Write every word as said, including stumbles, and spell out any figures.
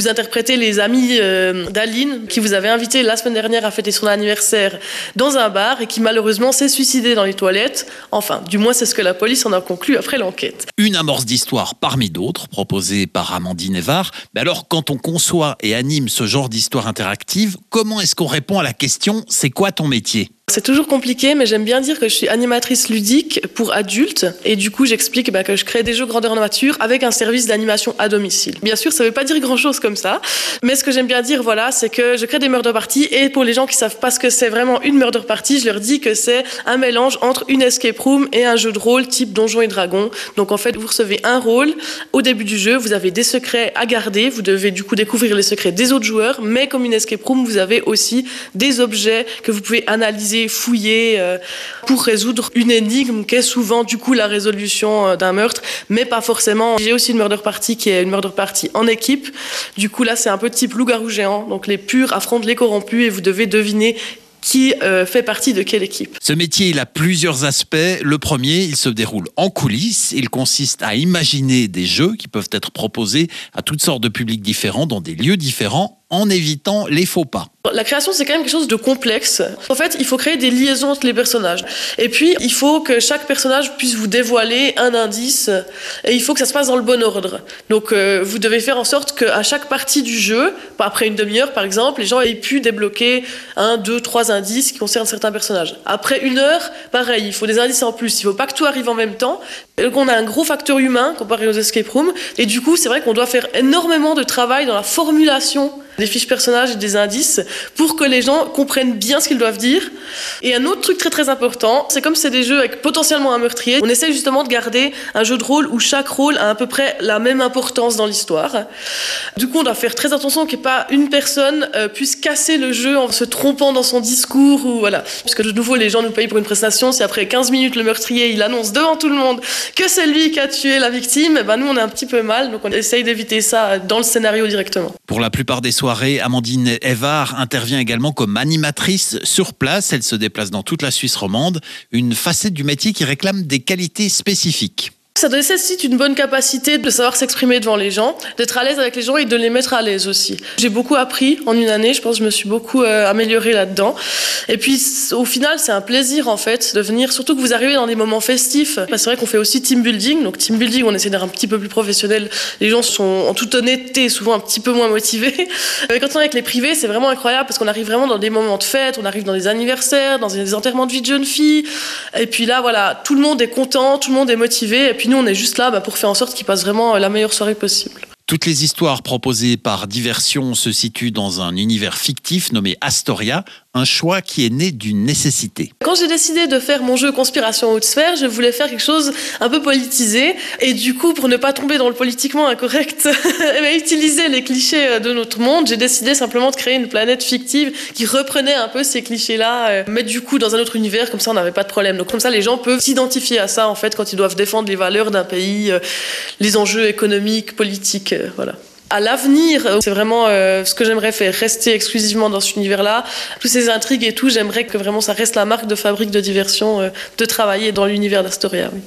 vous interprétez les amis euh, d'Aline qui vous avait invité la semaine dernière à fêter son anniversaire dans un bar et qui malheureusement s'est suicidé dans les toilettes. Enfin, du moins c'est ce que la police en a conclu après l'enquête. Une amorce d'histoire parmi d'autres proposée par Amandine Evard. Mais alors, quand on conçoit et anime ce genre d'histoire interactive, comment est-ce qu'on répond à la question « c'est quoi ton métier ?» C'est toujours compliqué, mais j'aime bien dire que je suis animatrice ludique pour adultes. Et du coup, j'explique bah, que je crée des jeux grandeur nature avec un service d'animation à domicile. Bien sûr, ça ne veut pas dire grand-chose comme ça. Mais ce que j'aime bien dire, voilà, c'est que je crée des murder parties. Et pour les gens qui ne savent pas ce que c'est vraiment une murder party, je leur dis que c'est un mélange entre une escape room et un jeu de rôle type Donjons et Dragons. Donc en fait, vous recevez un rôle. Au début du jeu, vous avez des secrets à garder. Vous devez du coup découvrir les secrets des autres joueurs. Mais comme une escape room, vous avez aussi des objets que vous pouvez analyser, fouiller euh, pour résoudre une énigme qui est souvent du coup la résolution euh, d'un meurtre, mais pas forcément. J'ai aussi une murder party qui est une murder party en équipe. Du coup là c'est un peu type loup-garou géant, donc les purs affrontent les corrompus et vous devez deviner qui euh, fait partie de quelle équipe. Ce métier, il a plusieurs aspects. Le premier, il se déroule en coulisses. Il consiste à imaginer des jeux qui peuvent être proposés à toutes sortes de publics différents, dans des lieux différents, en évitant les faux pas. La création, c'est quand même quelque chose de complexe. En fait, il faut créer des liaisons entre les personnages. Et puis, il faut que chaque personnage puisse vous dévoiler un indice. Et il faut que ça se passe dans le bon ordre. Donc, euh, vous devez faire en sorte qu'à chaque partie du jeu, après une demi-heure par exemple, les gens aient pu débloquer un, deux, trois indices qui concernent certains personnages. Après une heure, pareil, il faut des indices en plus. Il ne faut pas que tout arrive en même temps. Et donc, on a un gros facteur humain comparé aux escape rooms. Et du coup, c'est vrai qu'on doit faire énormément de travail dans la formulation des fiches personnages et des indices pour que les gens comprennent bien ce qu'ils doivent dire. Et un autre truc très très important, c'est comme c'est des jeux avec potentiellement un meurtrier, on essaie justement de garder un jeu de rôle où chaque rôle a à peu près la même importance dans l'histoire. Du coup, on doit faire très attention qu'il n'y ait pas une personne euh, puisse casser le jeu en se trompant dans son discours ou voilà. Parce que de nouveau, les gens nous payent pour une prestation. Si après quinze minutes, le meurtrier, il annonce devant tout le monde que c'est lui qui a tué la victime, ben nous on est un petit peu mal, donc on essaye d'éviter ça dans le scénario directement. Pour la plupart des soirées, Amandine Evard intervient également comme animatrice sur place. Elle se déplace dans toute la Suisse romande, une facette du métier qui réclame des qualités spécifiques. Ça nécessite une bonne capacité de savoir s'exprimer devant les gens, d'être à l'aise avec les gens et de les mettre à l'aise aussi. J'ai beaucoup appris en une année, je pense que je me suis beaucoup euh, améliorée là-dedans. Et puis au final, c'est un plaisir en fait de venir, surtout que vous arrivez dans des moments festifs. C'est vrai qu'on fait aussi team building, donc team building, on essaie d'être un petit peu plus professionnel. Les gens sont en toute honnêteté souvent un petit peu moins motivés. Mais quand on est avec les privés, c'est vraiment incroyable parce qu'on arrive vraiment dans des moments de fête, on arrive dans des anniversaires, dans des enterrements de vie de jeunes filles. Et puis là, voilà, tout le monde est content, tout le monde est motivé. Et puis nous, on est juste là bah, pour faire en sorte qu'ils passent vraiment la meilleure soirée possible. Toutes les histoires proposées par Diversion se situent dans un univers fictif nommé Astoria, un choix qui est né d'une nécessité. Quand j'ai décidé de faire mon jeu Conspiration Haute Sphère, je voulais faire quelque chose un peu politisé. Et du coup, pour ne pas tomber dans le politiquement incorrect, et utiliser les clichés de notre monde, j'ai décidé simplement de créer une planète fictive qui reprenait un peu ces clichés-là, mais du coup dans un autre univers, comme ça on n'avait pas de problème. Donc comme ça, les gens peuvent s'identifier à ça en fait quand ils doivent défendre les valeurs d'un pays, les enjeux économiques, politiques. Voilà. À l'avenir, c'est vraiment euh, ce que j'aimerais faire, rester exclusivement dans cet univers-là. Toutes ces intrigues et tout, j'aimerais que vraiment ça reste la marque de fabrique de Diversion, euh, de travailler dans l'univers d'Astoria. Oui.